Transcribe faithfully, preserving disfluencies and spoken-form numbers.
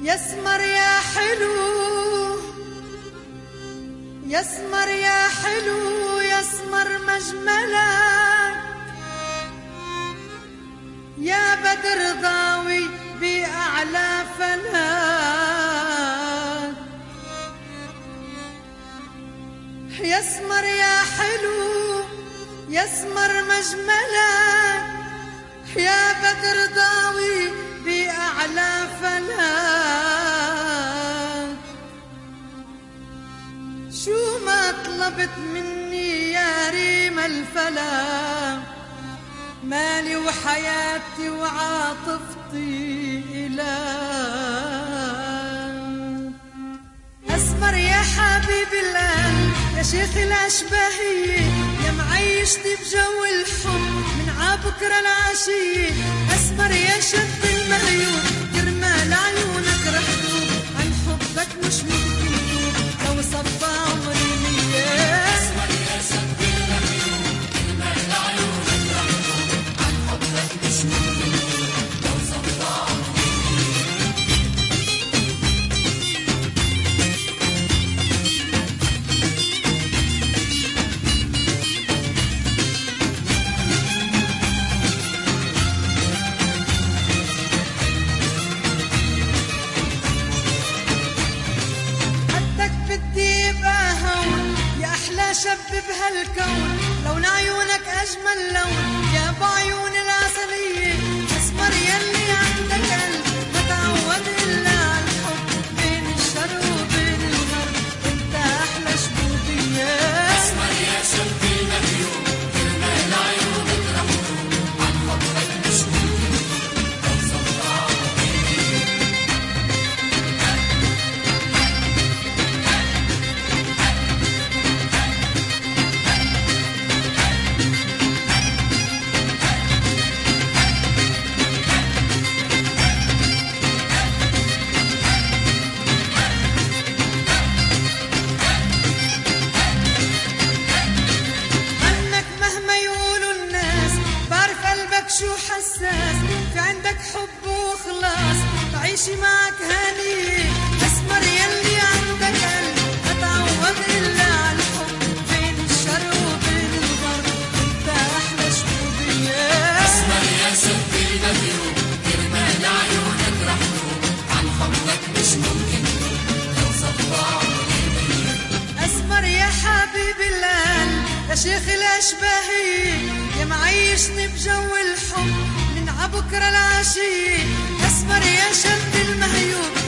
يسمر يا حلو يسمر يا حلو يسمر مجملك يا بدر ضاوي بأعلى فلك يسمر يا حلو يسمر مجملك يا بدر ضاوي بأعلى فلك شو ما طلبت مني يا ريم الفلا مالي وحياتي وعاطفتي إلك أسمر يا حبيبي الآن يا شيخ الأشباهية يا معيشتي بجو الحب من عبكرة العشية أسمر يا شد المريوم كرمال عيونك رح دوب عن حبك مش ممكن دوب لو صفى عمري مية أسمر يا شد المريوم كرمال عيونك رح دوب عن حبك مش ممكن دوب لو صفى عمري شب بهالكون لون عيونك أجمل لون يا بعيون العسلية أسمر يلي عندك قلب ما تعود إلا عالحب بين الشرق وبين الغرب أنت أحلى شبوبية أسمر يا شب المهيوم كرمال عيونك رح دوب عن حبك مش ممكن لو صفى شو حساس في عندك حب وخلاص تعيشي معك هنية أسمر يلي عندك قلب ما تعود إلا عالحب بين الشرق وبين الغرب أنت أحلى شبوبية أسمر يا شب المهيوم كرمال عيونك رح دوب عن حبك مش ممكن لو صفى عمري مية أسمر يا حبيبي القلب يا شيخ الأشباهية يا معيشني بجو الحب من عبكرة العشية أسمر يا شب المهيوب